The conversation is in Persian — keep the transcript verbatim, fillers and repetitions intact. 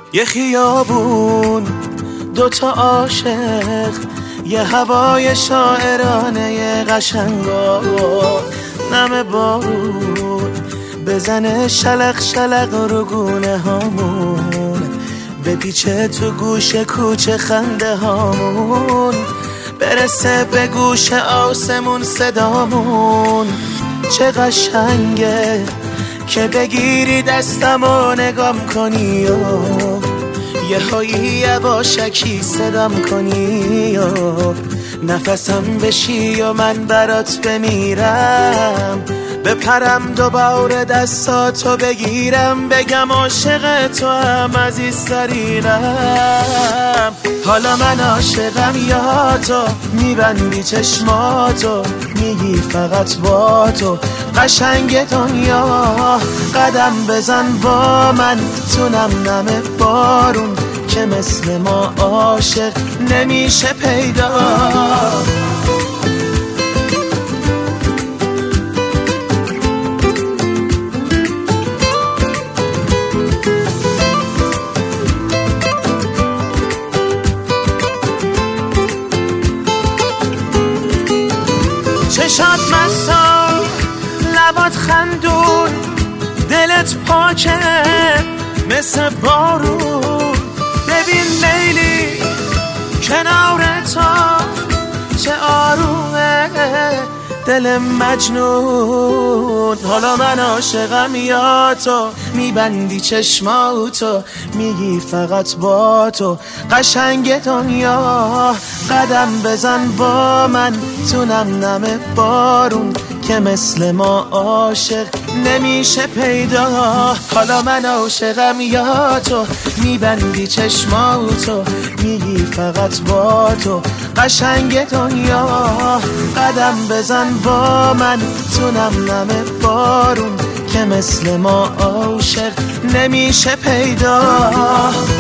یه خیابون دوتا عاشق، یه هوای شاعرانه قشنگا، نم بارون بزنه شلق شلق رو گونه هامون، بپیچه تو گوش کوچه خنده هامون، برسه به گوش آسمون صدامون. چه قشنگه که بگیری دستم و نگام کنی و یه هایی یواشکی صدام کنی و نفسم بشی و من برات بمیرم، بپرم دوباره دستاتو بگیرم، بگم عاشق تو هم عزیزترینم. حالا من عاشقم یا تو، میبندی چشماتو میگی فقط با تو قشنگ دنیا، قدم بزن با من تو نم نم بارون که مثل ما عاشق نمیشه پیدا. چشات مسا لبات خندون، دلت پاکه مثل بارون، ببین لیلی کنار تو چه آرومه دل مجنون. حالا من عاشقم یا تو، میبندی چشماتو میگی فقط با تو قشنگ دنیا، قدم بزن با من تو نم نم بارون که مثل ما عاشق نمیشه پیدا. حالا من عاشقم یا تو، میبندی چشماتو میگی فقط با تو قشنگ دنیا، قدم بزن با من تو نم نم بارون که مثل ما عاشق نمیشه پیدا.